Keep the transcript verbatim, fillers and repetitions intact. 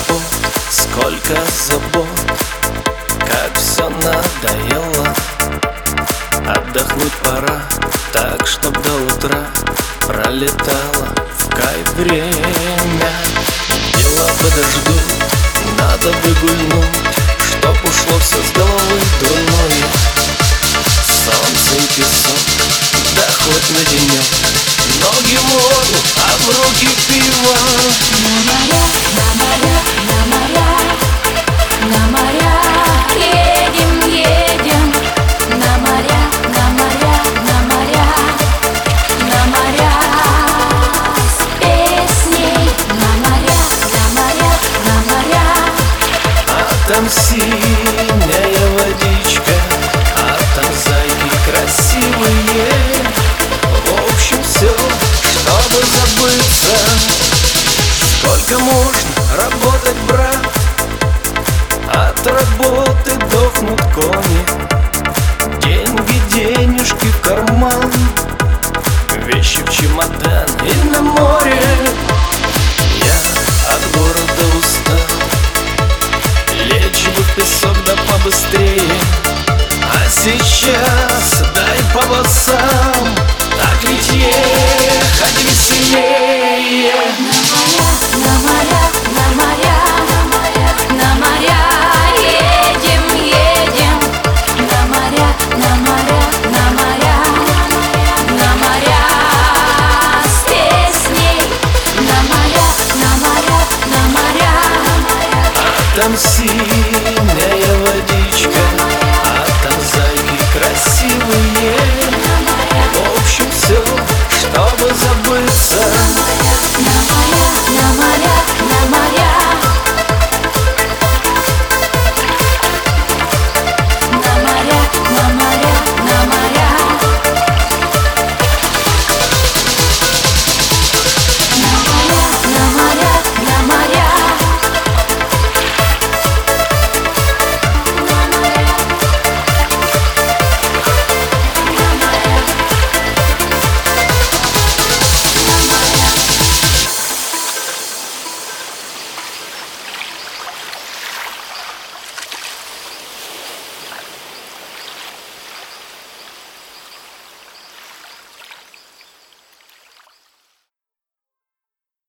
хлопот, сколько забот, как все надоело. Отдохнуть пора, так чтоб до утра пролетало в кайф время. Дела подождут, надо выгульнуть, чтоб ушло все с головы дурное. Солнце и песок, да хоть на денек, ноги в воду, а в руки пиво. На моря, на моря, на моря, на моря едем, едем. На моря, на моря, на моря, на моря с песней. На моря, на моря, на моря. А там синяя водичка, а там зайки красивые. В общем, все, чтобы забыться. Сколько можно работать, брат? От работы дохнут кони. Деньги, денежки в карман, вещи в чемодан и на море. Я от города устал, лечь бы в песок да побыстрее. А сейчас дай по басам, так ведь ехать веселее. На моря, на моря, на моря, на моря едем, едем. На моря, на моря, на моря, на моря с песней. На моря, на моря, на моря. А там синяя